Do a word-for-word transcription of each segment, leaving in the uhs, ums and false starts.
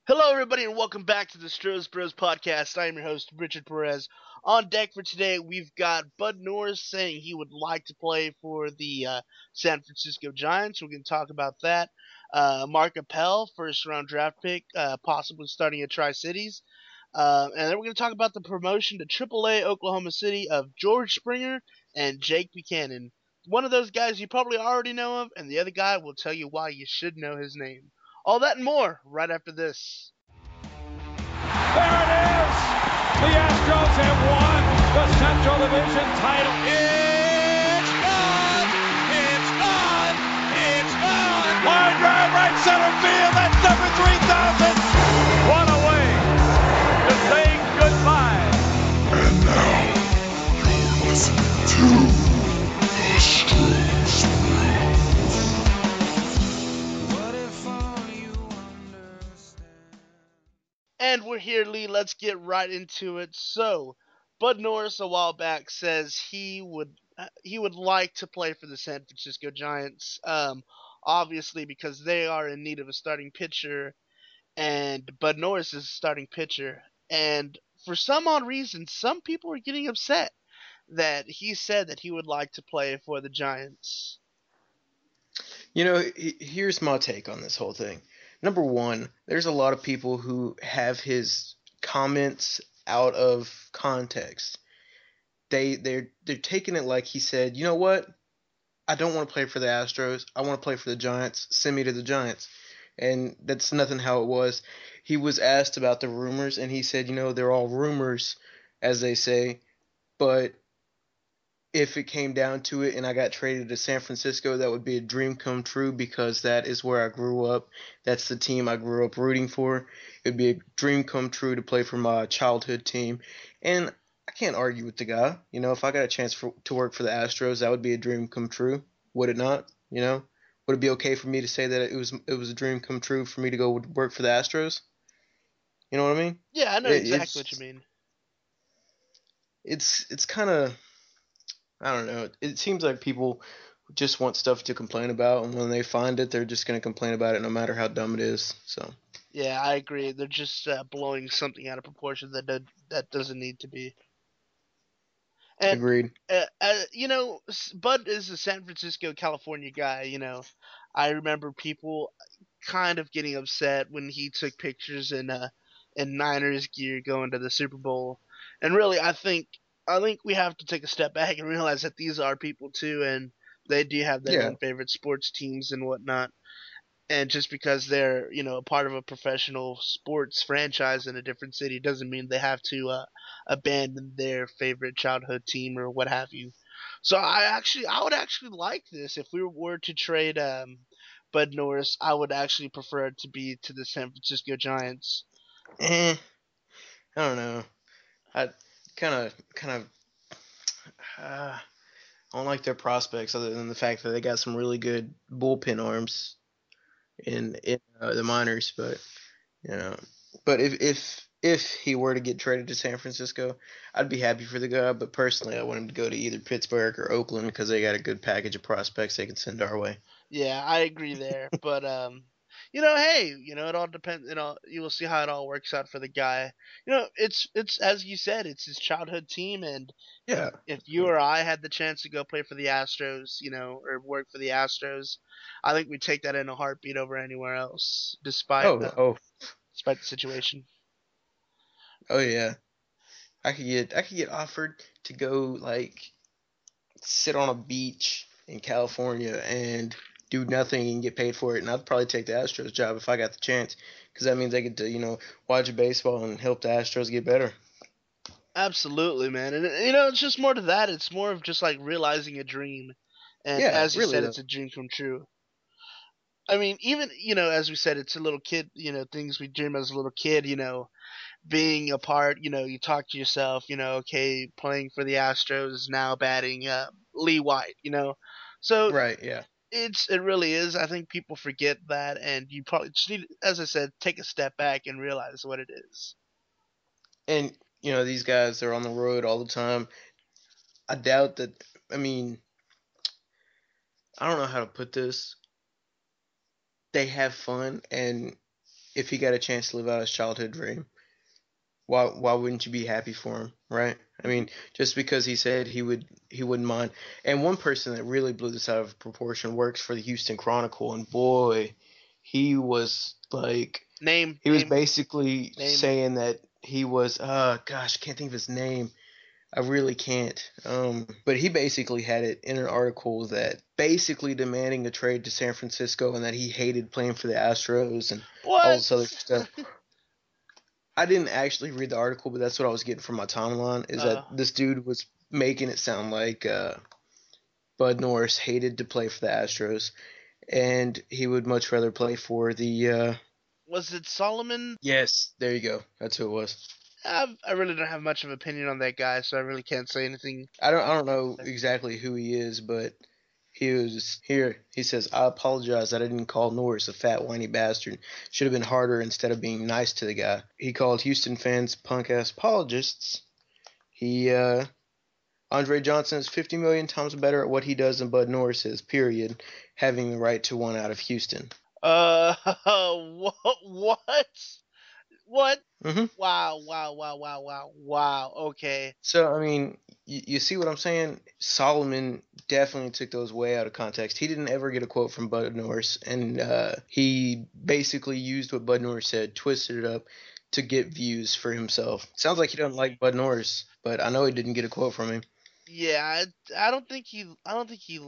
Hello, everybody, and welcome back to the Stros Bros podcast. I am your host, Richard Perez. On deck for today, we've got Bud Norris saying he would like to play for the uh, San Francisco Giants. We're going to talk about that. Uh, Mark Appel, first round draft pick, uh, possibly starting at Tri Cities. Uh, and then we're going to talk about the promotion to triple A Oklahoma City of George Springer and Jake Buchanan. One of those guys you probably already know of, and the other guy will tell you why you should know his name. All that and more right after this. There it is! The Astros have won the Central Division title. It's gone! It's gone! It's gone! Line drive right center field. That's number three thousand. What a way to say goodbye. And now, you're listening to the Stros Bros. What if all you understand? And we're here, Lee. Let's get right into it. So, Bud Norris a while back says he would uh, he would like to play for the San Francisco Giants. Um, obviously because they are in need of a starting pitcher, and Bud Norris is a starting pitcher. And for some odd reason, some people are getting upset that he said that he would like to play for the Giants. You know, he- here's my take on this whole thing. Number one, there's a lot of people who have his comments out of context. They they're they're taking it like he said, you know what? I don't want to play for the Astros. I want to play for the Giants. Send me to the Giants. And that's nothing how it was. He was asked about the rumors, and he said, you know, they're all rumors, as they say, but if it came down to it and I got traded to San Francisco, that would be a dream come true because that is where I grew up. That's the team I grew up rooting for. It would be a dream come true to play for my childhood team. And I can't argue with the guy. You know, if I got a chance for, to work for the Astros, that would be a dream come true. Would it not? You know, would it be okay for me to say that it was it was a dream come true for me to go work for the Astros? You know what I mean? Yeah, I know It, exactly what you it's mean. it's it's kind of I don't know. It seems like people just want stuff to complain about, and when they find it, they're just going to complain about it no matter how dumb it is. So, Yeah, I agree. They're just uh, blowing something out of proportion that do- that doesn't need to be. And agreed. uh, uh, you know, Bud is a San Francisco, California guy. You know, I remember people kind of getting upset when he took pictures in uh in Niners gear going to the Super Bowl. And really, I think I think we have to take a step back and realize that these are people too, and they do have their Yeah. own favorite sports teams and whatnot. And just because they're you know a part of a professional sports franchise in a different city doesn't mean they have to uh, abandon their favorite childhood team or what have you. So I actually I would actually like this if we were to trade um, Bud Norris. I would actually prefer it to be to the San Francisco Giants. Eh, I don't know. I kind of, kind of, uh, I don't like their prospects other than the fact that they got some really good bullpen arms in in uh, the minors. But you know, but if if if he were to get traded to San Francisco, I'd be happy for the guy. But personally, I want him to go to either Pittsburgh or Oakland because they got a good package of prospects they can send our way. Yeah, I agree there, but um, you know, hey, you know, it all depends. You know, you will see how it all works out for the guy. You know, it's it's as you said, it's his childhood team, and if Yeah. if you or I had the chance to go play for the Astros, you know, or work for the Astros, I think we'd take that in a heartbeat over anywhere else, despite Oh, uh, oh, despite the situation. oh yeah. I could get I could get offered to go like sit on a beach in California and do nothing and get paid for it, and I'd probably take the Astros job if I got the chance, because that means I get to you know watch baseball and help the Astros get better. Absolutely, man, and you know, it's just more to that. It's more of just like realizing a dream, and Yeah, as you really said, though. it's a dream come true. I mean, even you know, as we said, it's a little kid. You know, things we dream as a little kid. You know, being a part. You know, you talk to yourself. You know, okay, playing for the Astros now, batting uh, Lee White. You know, so Right, yeah. it's it really is. I think people forget that, and you probably just need, as I said, take a step back and realize what it is. And you know these guys they're on the road all the time. I doubt that. I mean, I don't know how to put this. They have fun, and if he got a chance to live out his childhood dream, why why wouldn't you be happy for him, right? I mean, just because he said he would he wouldn't mind. And one person that really blew this out of proportion works for the Houston Chronicle, and boy, he was like Name. he was name. basically Name. saying that he was uh gosh, I can't think of his name. I really can't. Um, but he basically had it in an article that basically demanding a trade to San Francisco and that he hated playing for the Astros and all What? this other stuff. I didn't actually read the article, but that's what I was getting from my timeline. Is Uh, that this dude was making it sound like uh, Bud Norris hated to play for the Astros, and he would much rather play for the. Uh, was it Solomon? yes, there you go. That's who it was. I, I really don't have much of an opinion on that guy, so I really can't say anything. I don't. I don't know exactly who he is, but he was here. He says, "I apologize that I didn't call Norris a fat whiny bastard. Should have been harder instead of being nice to the guy." He called Houston fans punk ass apologists. He uh, Andre Johnson is fifty million times better at what he does than Bud Norris is, period, having the right to one out of Houston. Uh, what? What? What? Mm-hmm. Wow, wow, wow, wow, wow, wow. Okay. So, I mean, you, you see what I'm saying? Solomon definitely took those way out of context. He didn't ever get a quote from Bud Norris, and uh, he basically used what Bud Norris said, twisted it up to get views for himself. Sounds like he doesn't like Bud Norris, but I know he didn't get a quote from him. Yeah, I, I don't think he. I don't think he.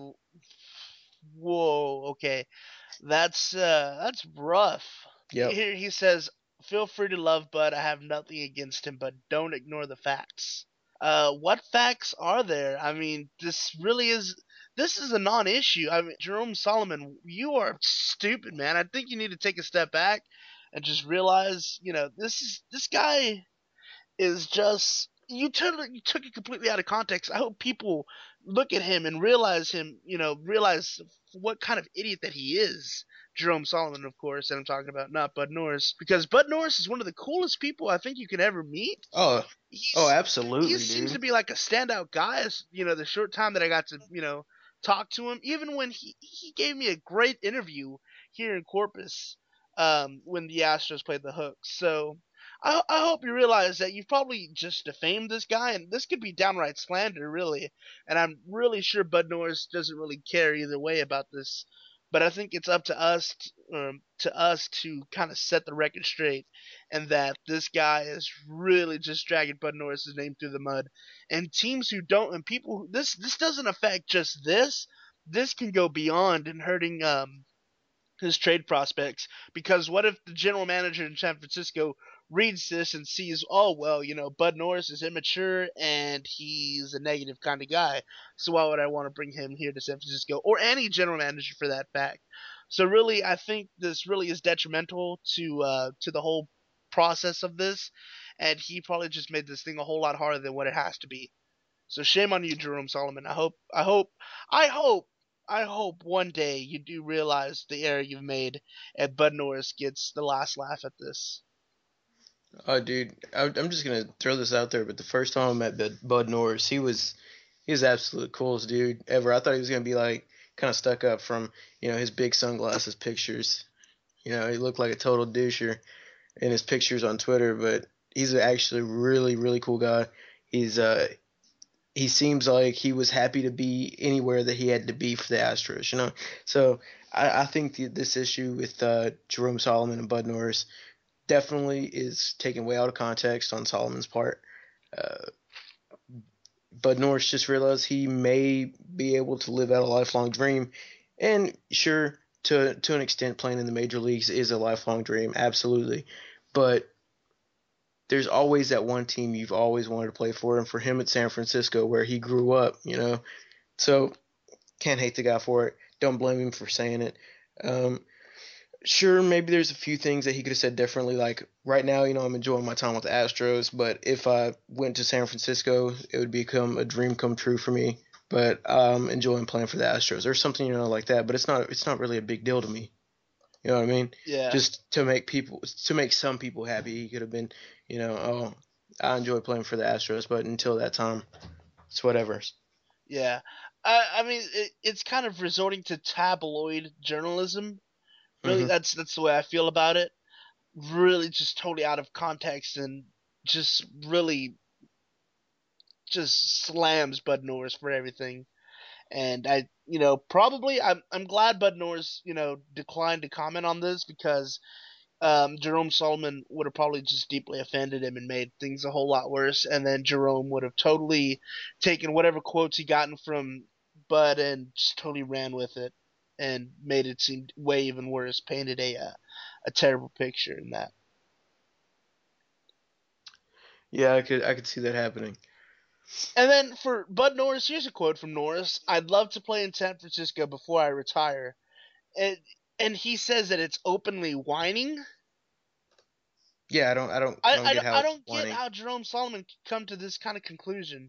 Whoa. Okay. That's uh. That's rough. Yep. Here he says, "Feel free to love Bud. I have nothing against him, but don't ignore the facts." Uh, what facts are there? I mean, this really is. This is a non-issue. I mean, Jerome Solomon, you are stupid, man. I think you need to take a step back and just realize, you know, this is this guy is just you took you took it completely out of context. I hope people look at him and realize him, you know, realize what kind of idiot that he is. Jerome Solomon, of course, and I'm talking about not Bud Norris, because Bud Norris is one of the coolest people I think you could ever meet. Oh, He's, oh, absolutely, he dude. seems to be like a standout guy. As, you know, the short time that I got to, you know, talk to him, even when he he gave me a great interview here in Corpus, um, when the Astros played the Hooks. So I, I hope you realize that you've probably just defamed this guy, and this could be downright slander, really. And I'm really sure Bud Norris doesn't really care either way about this. But I think it's up to us, to, um, to us to kind of set the record straight, and that this guy is really just dragging Bud Norris's name through the mud. And teams who don't, and people, who, this this doesn't affect just this. This can go beyond and hurting um, his trade prospects, because what if the general manager in San Francisco reads this and sees, oh well, you know, Bud Norris is immature and he's a negative kind of guy, so why would I want to bring him here to San Francisco, or any general manager for that fact? So really, I think this really is detrimental to uh, to the whole process of this, and he probably just made this thing a whole lot harder than what it has to be. So shame on you, Jerome Solomon. I hope, I hope, I hope, I hope one day you do realize the error you've made, and Bud Norris gets the last laugh at this. Oh, dude, I, I'm just gonna throw this out there, but the first time I met Bud, Bud Norris, he was he was absolute coolest dude ever. I thought he was gonna be like kind of stuck up from you know his big sunglasses pictures. You know, he looked like a total doucher in his pictures on Twitter, but he's actually a really really cool guy. He's uh he seems like he was happy to be anywhere that he had to be for the Astros. You know, so I, I think the, this issue with uh, Jerome Solomon and Bud Norris definitely is taken way out of context on Solomon's part. Uh, Bud Norris just realized he may be able to live out a lifelong dream, and sure, to to an extent, playing in the major leagues is a lifelong dream, absolutely. But there's always that one team you've always wanted to play for, and for him it's San Francisco, where he grew up. You know, so can't hate the guy for it. Don't blame him for saying it. Um, Sure, maybe there's a few things that he could have said differently. Like right now, you know, I'm enjoying my time with the Astros, but if I went to San Francisco, it would become a dream come true for me. But I'm enjoying playing for the Astros or something, you know, like that. But it's not, it's not really a big deal to me. You know what I mean? Yeah. Just to make people, to make some people happy, he could have been, you know, oh, I enjoy playing for the Astros, but until that time, it's whatever. Yeah. I, I mean, it, it's kind of resorting to tabloid journalism. Really, Mhm. that's that's the way I feel about it. really just totally out of context and just really just slams Bud Norris for everything. And I, you know, probably I'm I'm glad Bud Norris, you know, declined to comment on this because um, Jerome Solomon would have probably just deeply offended him and made things a whole lot worse. And then Jerome would have totally taken whatever quotes he gotten from Bud and just totally ran with it and made it seem way even worse, painted a uh, a terrible picture in that. Yeah, I could I could see that happening. And then for Bud Norris, here's a quote from Norris: "I'd love to play in San Francisco before I retire." And and he says that it's openly whining. Yeah, I don't I don't I I, don't I, get don't- how I it's don't get whining. how Jerome Solomon can come to this kind of conclusion.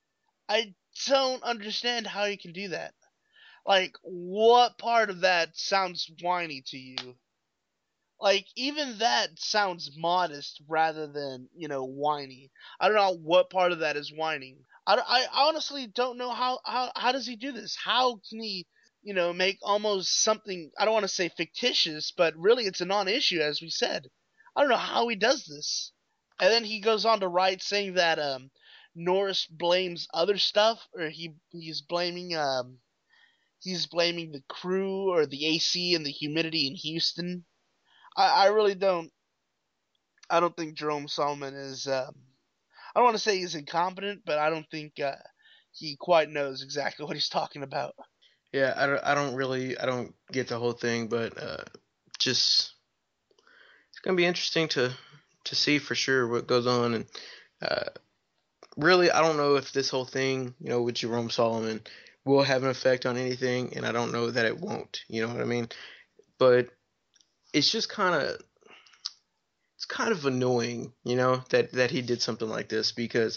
I don't understand how you can do that. Like, what part of that sounds whiny to you? Like, even that sounds modest rather than, you know, whiny. I don't know what part of that is whining. I, I honestly don't know how, how, how does he do this? How can he, you know, make almost something, I don't want to say fictitious, but really it's a non-issue, as we said. I don't know how he does this. And then he goes on to write saying that um, Norris blames other stuff, or he he's blaming um, he's blaming the crew or the A C and the humidity in Houston. I, I really don't. I don't think Jerome Solomon is. Um, I don't want to say he's incompetent, but I don't think uh, he quite knows exactly what he's talking about. Yeah, I don't I don't really I don't get the whole thing, but uh, just it's gonna be interesting to to see for sure what goes on. And uh, really, I don't know if this whole thing, you know, with Jerome Solomon will have an effect on anything, and I don't know that it won't. You know what I mean? But it's just kind of it's kind of annoying, you know, that that he did something like this because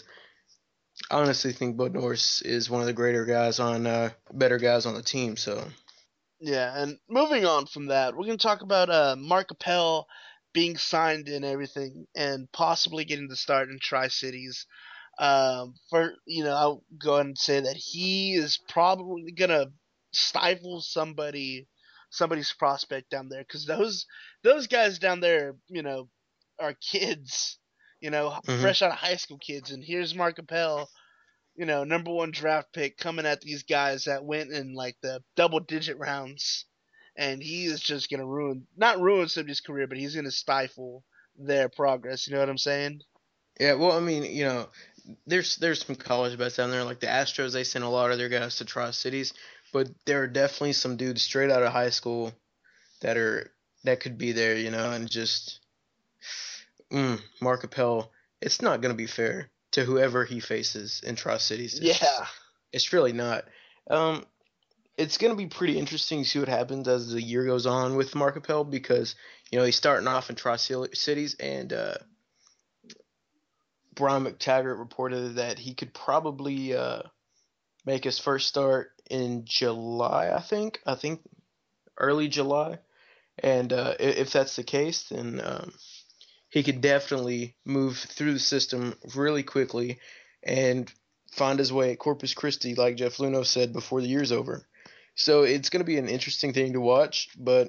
I honestly think Bud Norris is one of the greater guys on uh, better guys on the team. So Yeah, and moving on from that, we're going to talk about uh, Mark Appel being signed and everything, and possibly getting the start in Tri Cities. Um, for you know, I'll go ahead and say that he is probably gonna stifle somebody, somebody's prospect down there, because those those guys down there, you know, are kids, you know, hmm fresh out of high school kids, and here's Mark Appel, you know, number one draft pick coming at these guys that went in like the double digit rounds, and he is just gonna ruin, not ruin somebody's career, but he's gonna stifle their progress. You know what I'm saying? yeah, well, I mean, you know, there's there's some college bets down there. Like the Astros, they send a lot of their guys to Tri Cities, but there are definitely some dudes straight out of high school that are that could be there, you know, and just mm, Mark Appel. It's not gonna be fair to whoever he faces in Tri Cities. It's Yeah. it's really not. Um, it's gonna be pretty interesting to see what happens as the year goes on with Mark Appel because you know he's starting off in Tri Cities and uh, Brian McTaggart reported that he could probably uh, make his first start in July. I think. I think early July. And uh, if that's the case, then um, he could definitely move through the system really quickly and find his way at Corpus Christi, like Jeff Luno said before the year's over. So it's going to be an interesting thing to watch, but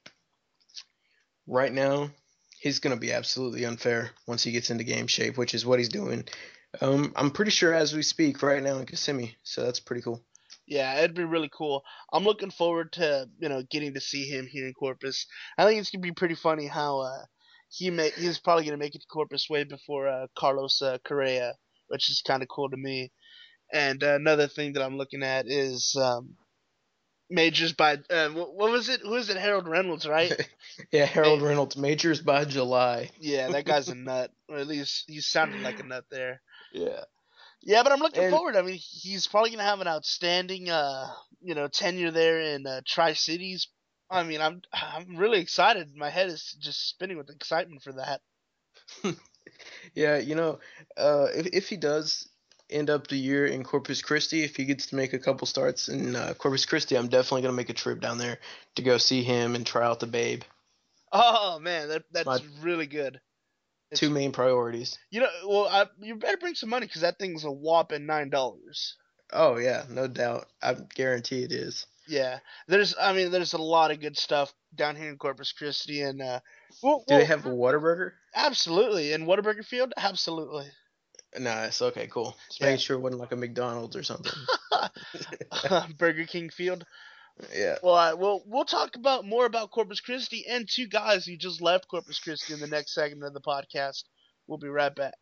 right now he's going to be absolutely unfair once he gets into game shape, which is what he's doing. Um, I'm pretty sure as we speak right now in Kissimmee, so that's pretty cool. Yeah, it'd be really cool. I'm looking forward to, you know, getting to see him here in Corpus. I think it's gonna be pretty funny how uh, he may he's probably gonna make it to Corpus way before uh, Carlos uh, Correa, which is kind of cool to me. And uh, another thing that I'm looking at is um, Majors by uh, what, what was it? Who is it? Harold Reynolds, right? Yeah, Ma- Harold Reynolds majors by July. yeah, that guy's a nut, or at least he sounded like a nut there. Yeah. Yeah, but I'm looking And forward. I mean, he's probably gonna have an outstanding, uh, you know, tenure there in uh, Tri Cities. I mean, I'm I'm really excited. My head is just spinning with excitement for that. yeah, you know, uh, if if he does end up the year in Corpus Christi, if he gets to make a couple starts in uh, Corpus Christi, I'm definitely gonna make a trip down there to go see him and try out the Babe. Oh man, that It's my that's really good. two It's main priorities. you know, well, I, you better bring some money because that thing's a whopping nine dollars. Oh yeah, no doubt. I guarantee it is. Yeah, there's I mean, there's a lot of good stuff down here in Corpus Christi, and uh, Well, Do they well, have a Whataburger? absolutely. In Whataburger Field, absolutely. Nice. Okay, cool. Just Yeah. making sure it wasn't like a McDonald's or something. Burger King Field. Yeah. Well, I, well, we'll talk about more about Corpus Christi and two guys who just left Corpus Christi in the next segment of the podcast. We'll be right back.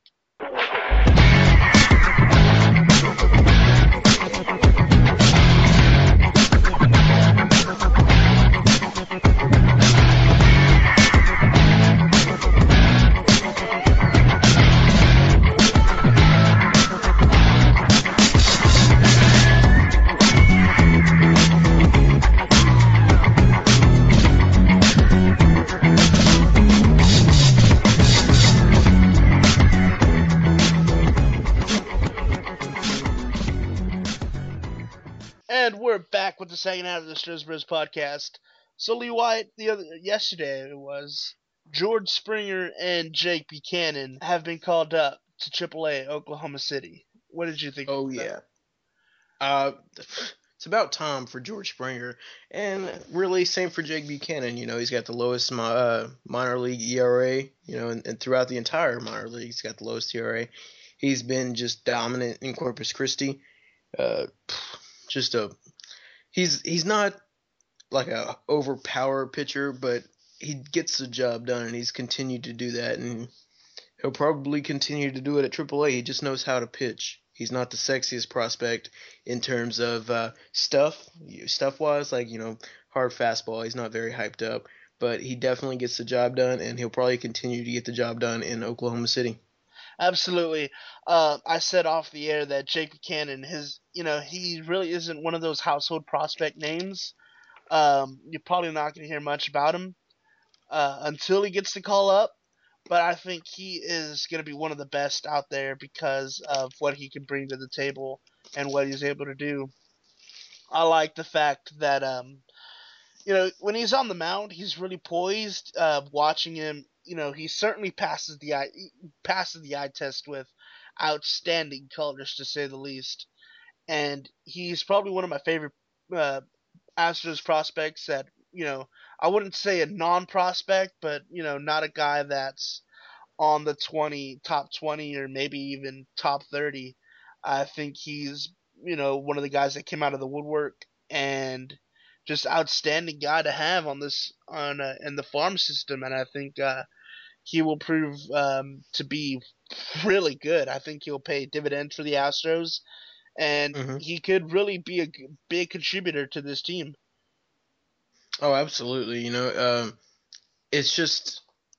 And we're back with the second half of the Stros Bros podcast. So Lee White, the other yesterday it was George Springer and Jake Buchanan have been called up to triple A Oklahoma City. What did you think? Oh of that? yeah. Uh, it's about time for George Springer, and really same for Jake Buchanan. You know, he's got the lowest mi- uh, minor league E R A. You know, and, and throughout the entire minor league, he's got the lowest E R A. He's been just dominant in Corpus Christi. Uh, just a he's he's not like a overpowered pitcher, but he gets the job done, and he's continued to do that, and he'll probably continue to do it at triple A. He just knows how to pitch. He's not the sexiest prospect in terms of uh, stuff, stuff wise, like you know, hard fastball. He's not very hyped up, but he definitely gets the job done, and he'll probably continue to get the job done in Oklahoma City. Absolutely. Uh, I said off the air that Jake Buchanan, his, you know, he really isn't one of those household prospect names. Um, you're probably not going to hear much about him uh, until he gets the call up. But I think he is going to be one of the best out there because of what he can bring to the table and what he's able to do. I like the fact that, um, you know, when he's on the mound, he's really poised. Uh, watching him, you know, he certainly passes the eye passes the eye test with outstanding colors, to say the least. And he's probably one of my favorite uh, Astros prospects. That you know, I wouldn't say a non-prospect, but you know, not a guy that's on the twenty top twenty or maybe even top thirty. I think he's you know one of the guys that came out of the woodwork and just outstanding guy to have on this on uh, in the farm system, and I think uh, he will prove um, to be really good. I think he'll pay dividends for the Astros, and Mm-hmm. he could really be a big contributor to this team. Oh, absolutely. You know, um, it's just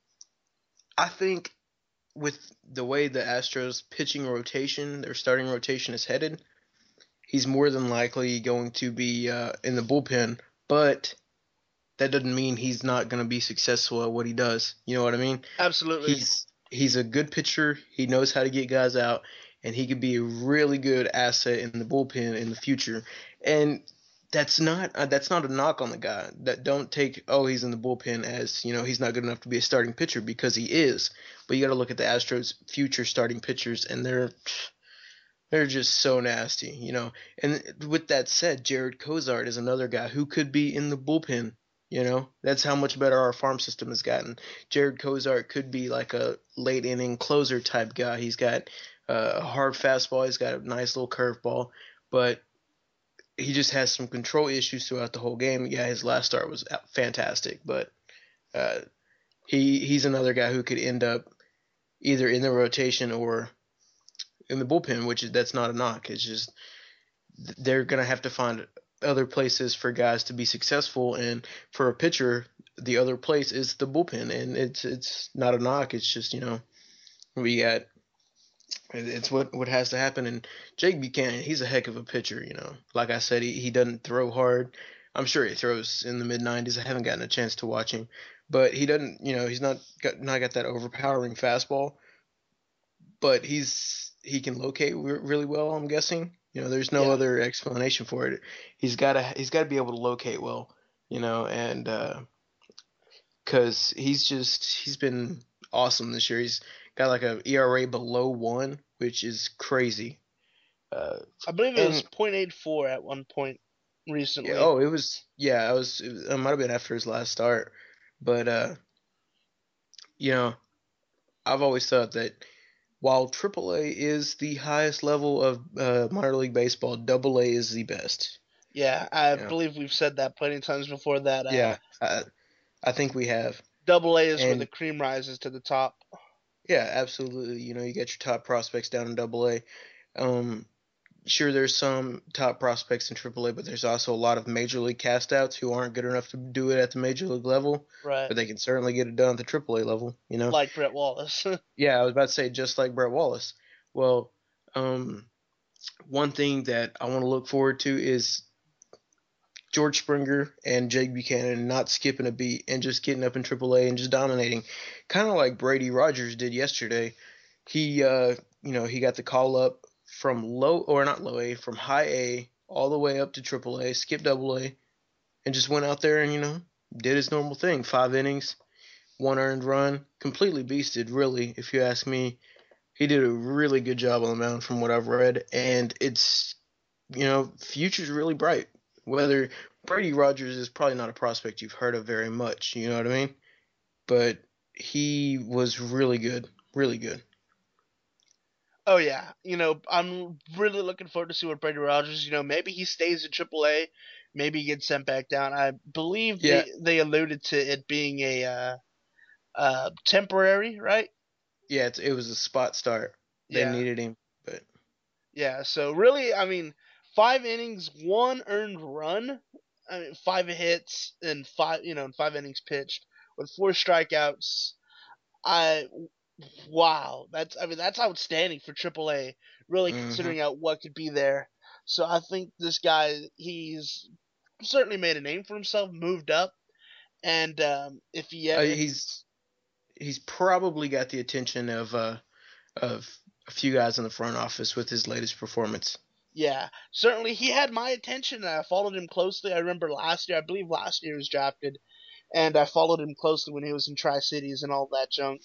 I think with the way the Astros pitching rotation, their starting rotation is headed, he's more than likely going to be uh, in the bullpen, but that doesn't mean he's not going to be successful at what he does. You know what I mean? Absolutely. He's he's a good pitcher. He knows how to get guys out, and he could be a really good asset in the bullpen in the future. And that's not uh, that's not a knock on the guy. That don't take oh he's in the bullpen as you know he's not good enough to be a starting pitcher, because he is. But you got to look at the Astros' future starting pitchers, and they're they're just so nasty, you know. And with that said, Jared Cozart is another guy who could be in the bullpen. You know, that's how much better our farm system has gotten. Jared Cozart could be like a late inning closer type guy. He's got uh, a hard fastball. He's got a nice little curveball, but he just has some control issues throughout the whole game. Yeah, his last start was fantastic, but uh, he he's another guy who could end up either in the rotation or in the bullpen, which is that's not a knock. It's just they're gonna have to find other places for guys to be successful, and for a pitcher, the other place is the bullpen, and it's it's not a knock. It's just you know we got it's what what has to happen. And Jake Buchanan, he's a heck of a pitcher. You know, like I said, he he doesn't throw hard. I'm sure he throws in the mid nineties. I haven't gotten a chance to watch him, but he doesn't. You know, he's not got not got that overpowering fastball, but he's he can locate really well. I'm guessing. You know, there's no Yeah. other explanation for it. He's gotta he's gotta be able to locate well. You know, and because uh, he's just he's been awesome this year. He's got like a E R A below one, which is crazy. Uh, I believe it and, was point eight four at one point recently. yeah, oh, it was yeah, it was it, was, it might have been after his last start, but uh, you know, I've always thought that while triple A is the highest level of uh, minor league baseball, double A is the best. Yeah, I You know, believe we've said that plenty of times before that uh, yeah, I, I think we have. double A is where the And cream rises to the top. yeah, absolutely. You know, you get your top prospects down in double A. Um, sure, there's some top prospects in triple A, but there's also a lot of major league castouts who aren't good enough to do it at the major league level, Right. but they can certainly get it done at the triple A level, you know? Like Brett Wallace. Yeah, I was about to say just like Brett Wallace. Well, um, one thing that I want to look forward to is George Springer and Jake Buchanan not skipping a beat and just getting up in triple A and just dominating, kind of like Brady Rogers did yesterday. He, uh, you know, he got the call up from low or not low A, from high A all the way up to triple A, skipped double A, and just went out there and you know did his normal thing. Five innings, one earned run, completely beasted. Really, if you ask me, he did a really good job on the mound from what I've read, and it's you know future's really bright. Whether Brady Rogers is probably not a prospect you've heard of very much, you know what I mean? But he was really good, really good. Oh yeah, you know, I'm really looking forward to see what Brady Rogers. You know, maybe he stays in triple A, maybe he gets sent back down. I believe Yeah, they they alluded to it being a uh, uh, temporary, right? yeah, it's, it was a spot start. They Yeah, needed him, but yeah. So really, I mean, five innings, one earned run. I mean, five hits and five, you know, and five innings pitched with four strikeouts. I Wow, that's I mean that's outstanding for triple A, really mm-hmm. considering out what could be there. So I think this guy he's certainly made a name for himself, moved up, and um, if he uh, if he's he's probably got the attention of uh of a few guys in the front office with his latest performance. yeah, certainly he had my attention. And I followed him closely. I remember last year, I believe last year he was drafted, and I followed him closely when he was in Tri Cities and all that junk.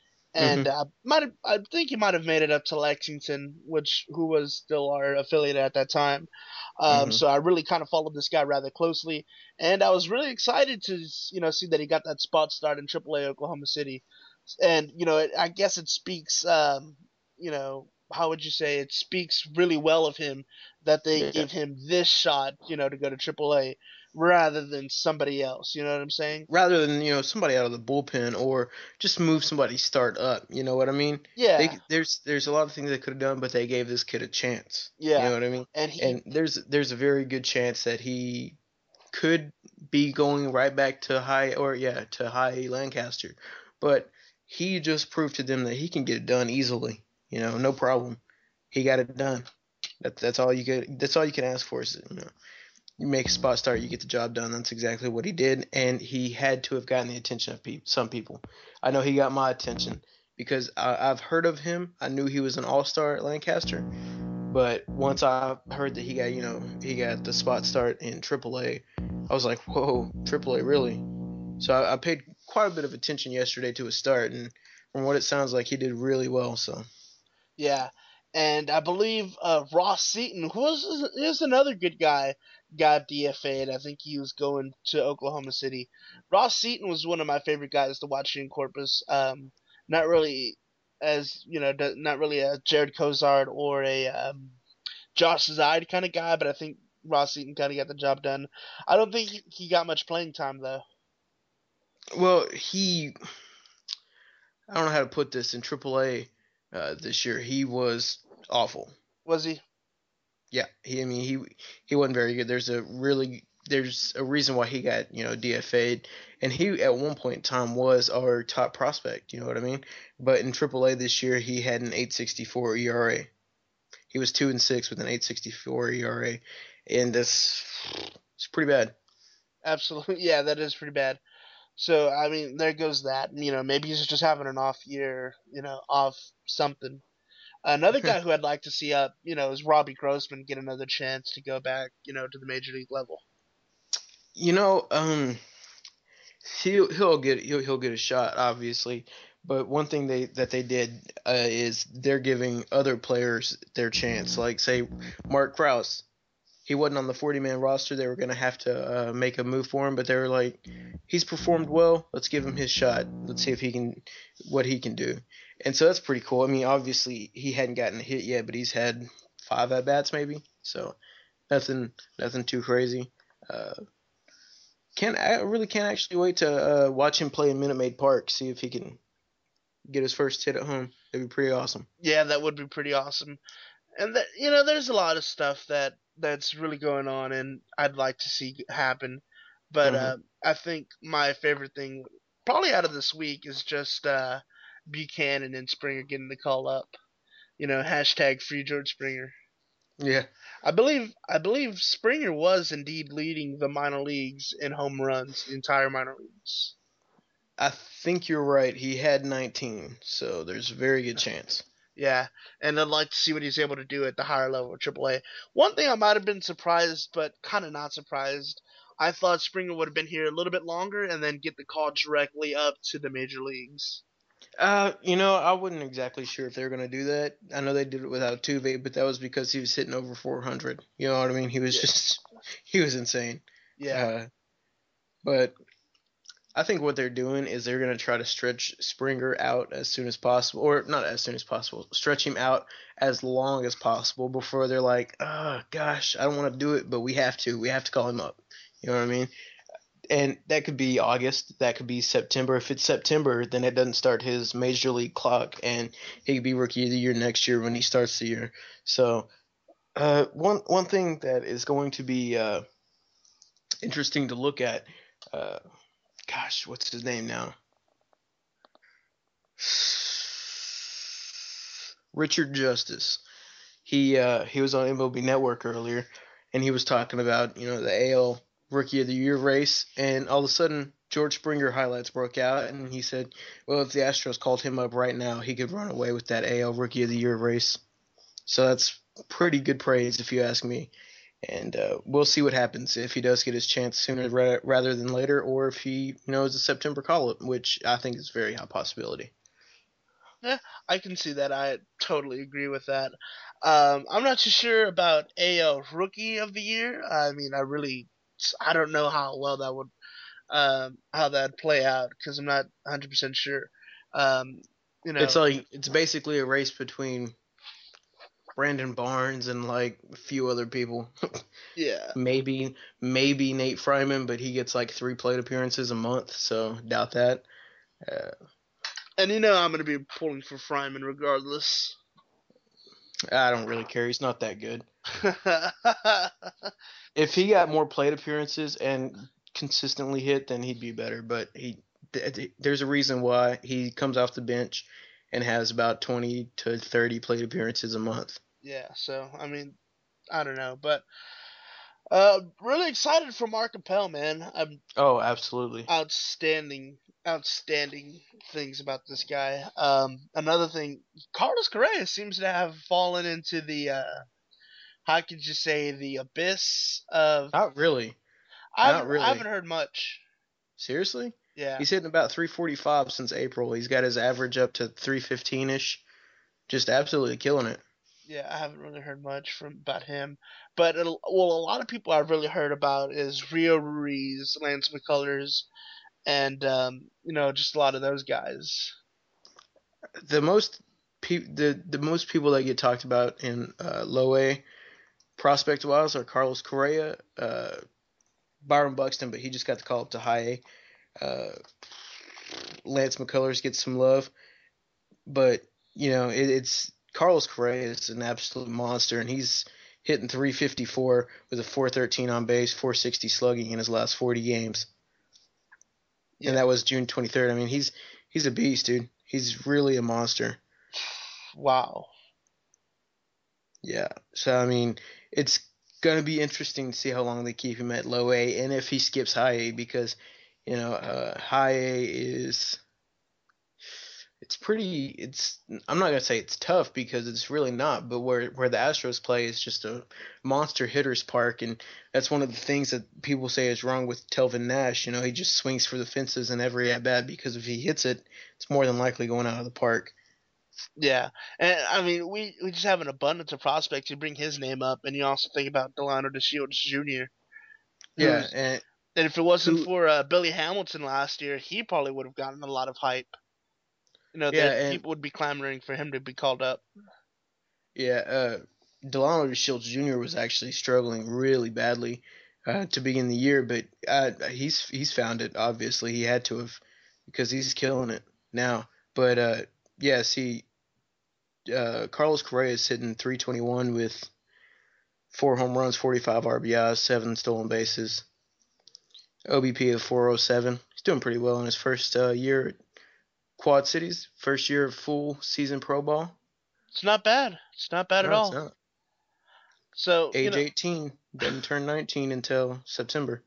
And Mm-hmm. uh, might have, I think he might have made it up to Lexington, which who was still our affiliate at that time. Um, Mm-hmm. so I really kind of followed this guy rather closely, and I was really excited to you know see that he got that spot start in triple A Oklahoma City, and you know it, I guess it speaks um, you know how would you say it speaks really well of him that they Yeah. gave him this shot you know to go to triple A rather than somebody else. You know what I'm saying? Rather than you know somebody out of the bullpen or just move somebody start up. You know what I mean? Yeah, They there's there's a lot of things they could have done, but they gave this kid a chance. You yeah, know what I mean? and he And there's there's a very good chance that he could be going right back to high or yeah to high Lancaster, but he just proved to them that he can get it done easily. You know, no problem. He got it done. That, that's all you get. That's all you can ask for is you know you make a spot start, you get the job done. That's exactly what he did, and he had to have gotten the attention of pe- some people. I know he got my attention because I, I've heard of him. I knew he was an all star at Lancaster, but once I heard that he got you know he got the spot start in triple A, I was like, whoa, triple A really? So I, I paid quite a bit of attention yesterday to his start, and from what it sounds like, he did really well. So Yeah, and I believe uh, Ross Seaton, who was is another good guy, got D F A'd. I think he was going to Oklahoma City. Ross Seaton was one of my favorite guys to watch in Corpus. Um, not really as you know, d- not really a Jared Cozart or a um, Josh Zide kind of guy, but I think Ross Seaton kind of got the job done. I don't think he, he got much playing time though. well he I don't know how to put this in triple A uh, this year. He was awful. Was he? Yeah, he. I mean, he he wasn't very good. There's a really there's a reason why he got you know D F A'd, and he at one point in time was our top prospect. You know what I mean? But in triple A this year, he had an eight sixty-four E R A. He was two and six with an eight sixty-four E R A, and this it's pretty bad. Absolutely, yeah, that is pretty bad. So I mean, there goes that. You know, maybe he's just having an off year. You know, off something. Another guy who I'd like to see up, you know, is Robbie Grossman get another chance to go back, you know, to the major league level. You know, um, he'll he'll get he'll he'll get a shot, obviously. But one thing they that they did uh, is they're giving other players their chance. Like say Mark Krause, he wasn't on the forty-man roster. They were going to have to uh, make a move for him, but they were like, he's performed well. Let's give him his shot. Let's see if he can, what he can do. And so that's pretty cool. I mean, obviously he hadn't gotten a hit yet, but he's had five at bats maybe. So nothing, nothing too crazy. Uh, can't I really can't actually wait to uh, watch him play in Minute Maid Park. See if he can get his first hit at home. That'd be pretty awesome. Yeah, that would be pretty awesome. And that, you know, there's a lot of stuff that that's really going on, and I'd like to see happen. But Mhm. uh, I think my favorite thing, probably out of this week, is just uh, Buchanan and Springer getting the call up. You know, hashtag free George Springer. Yeah. I believe I believe Springer was indeed leading the minor leagues in home runs, the entire minor leagues. I think you're right. He had nineteen, so there's a very good chance. Yeah, and I'd like to see what he's able to do at the higher level of triple A. One thing I might have been surprised, but kind of not surprised, I thought Springer would have been here a little bit longer and then get the call directly up to the major leagues. Uh, you know, I wasn't exactly sure if they were going to do that. I know they did it without Tuve, but that was because he was hitting over four hundred. You know what I mean? He was Yeah. just, he was insane. Yeah, Uh, but I think what they're doing is they're going to try to stretch Springer out as soon as possible, or not as soon as possible, stretch him out as long as possible before they're like, oh, gosh, I don't want to do it, but we have to. We have to call him up. You know what I mean? And that could be August. That could be September. If it's September, then it doesn't start his major league clock, and he could be rookie of the year next year when he starts the year. So, uh, one one thing that is going to be uh, interesting to look at, uh, gosh, what's his name now? Richard Justice. He uh, he was on M L B Network earlier, and he was talking about, you know, the A L Rookie of the Year race, and all of a sudden George Springer highlights broke out, and he said, well, if the Astros called him up right now, he could run away with that A L Rookie of the Year race. So that's pretty good praise, if you ask me. And uh, we'll see what happens if he does get his chance sooner ra- rather than later, or if he, you know, is a September call-up, which I think is a very high possibility. yeah, I can see that. I totally agree with that. Um, I'm not too sure about A L Rookie of the Year. I mean, I really, I don't know how well that would, um, how that'd play out because I'm not one hundred percent sure. Um, you know, It's like it's basically a race between Brandon Barnes and like a few other people. yeah. maybe maybe Nate Fryman, but he gets like three plate appearances a month, so doubt that. Uh, And you know I'm going to be pulling for Fryman regardless. I don't really care. He's not that good. If he got more plate appearances and consistently hit, then he'd be better. But he, th- there's a reason why he comes off the bench and has about twenty to thirty plate appearances a month. Yeah, so, I mean, I don't know. But uh, really excited for Mark Appel, man. I'm Oh, absolutely. outstanding, outstanding things about this guy. Um, another thing, Carlos Correa seems to have fallen into the, uh, how could you say, the abyss of. Not really. I Not haven't, really. I haven't heard much. Seriously? Yeah. He's hitting about three forty-five since April. He's got his average up to three fifteen-ish. Just absolutely killing it. Yeah, I haven't really heard much from about him, but it, well, a lot of people I've really heard about is Rio Ruiz, Lance McCullers, and um, you know, just a lot of those guys. The most pe- the the most people that get talked about in uh, low A prospect wise are Carlos Correa, uh, Byron Buxton, but he just got the call up to high A. Uh, Lance McCullers gets some love, but you know it, it's Carlos Correa is an absolute monster, and he's hitting three fifty-four with a four thirteen on base, four sixty slugging in his last forty games. Yeah. And that was June twenty-third. I mean, he's he's a beast, dude. He's really a monster. Wow. Yeah. So I mean, it's gonna be interesting to see how long they keep him at low A and if he skips high A, because you know uh, high A is it's pretty. It's I'm not gonna say it's tough because it's really not. But where where the Astros play is just a monster hitters park, and that's one of the things that people say is wrong with Telvin Nash. You know, he just swings for the fences in every at bat because if he hits it, it's more than likely going out of the park. Yeah, and I mean, we, we just have an abundance of prospects. You bring his name up, and you also think about Delano DeShields Junior, Yeah, who's and and if it wasn't who for uh, Billy Hamilton last year, he probably would have gotten a lot of hype. You know, yeah, that and people would be clamoring for him to be called up. yeah, uh, Delano Shields Junior was actually struggling really badly uh, to begin the year, but uh, he's he's found it. Obviously, he had to have because he's killing it now. But uh, yeah, see, uh, Carlos Correa is hitting three twenty-one with four home runs, forty-five R B Is, seven stolen bases, O B P of four oh seven. He's doing pretty well in his first uh, year at Quad Cities, first year of full season pro ball. It's not bad. It's not bad at No, it's all. not. So you Age know, eighteen, doesn't turn nineteen until September.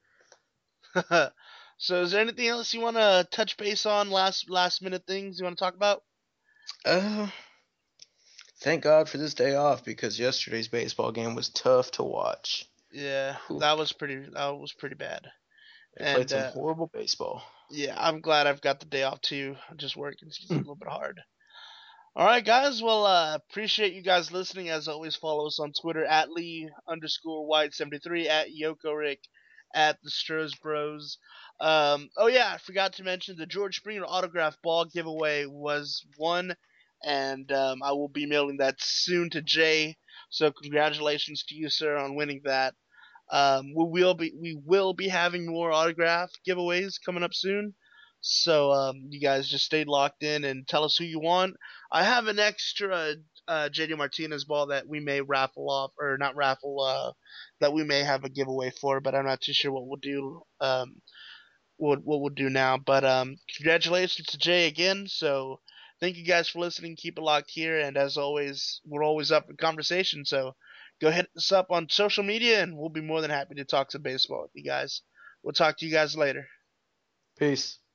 so is there anything else you want to touch base on? Last last minute things you want to talk about? Uh, thank God for this day off because yesterday's baseball game was tough to watch. Yeah, Whew. that was pretty. That was pretty bad. They played And some uh, horrible baseball. yeah, I'm glad I've got the day off too. I'm just working. It's a little bit hard. All right, guys. Well, uh, appreciate you guys listening. As always, follow us on Twitter at Lee underscore White seventy three, at Yoko Rick, at the Stros Bros. Um, oh yeah, I forgot to mention the George Springer autograph ball giveaway was won, and um, I will be mailing that soon to Jay. So congratulations to you, sir, on winning that. Um, we will be we will be having more autograph giveaways coming up soon. So um, you guys just stay locked in and tell us who you want. I have an extra uh, J D Martinez ball that we may raffle off, or not raffle, uh, that we may have a giveaway for, but I'm not too sure what we'll do. Um, what what we'll do now. But um, congratulations to Jay again. So thank you guys for listening. Keep it locked here, and as always, we're always up for conversation. So go hit us up on social media, and we'll be more than happy to talk some baseball with you guys. We'll talk to you guys later. Peace.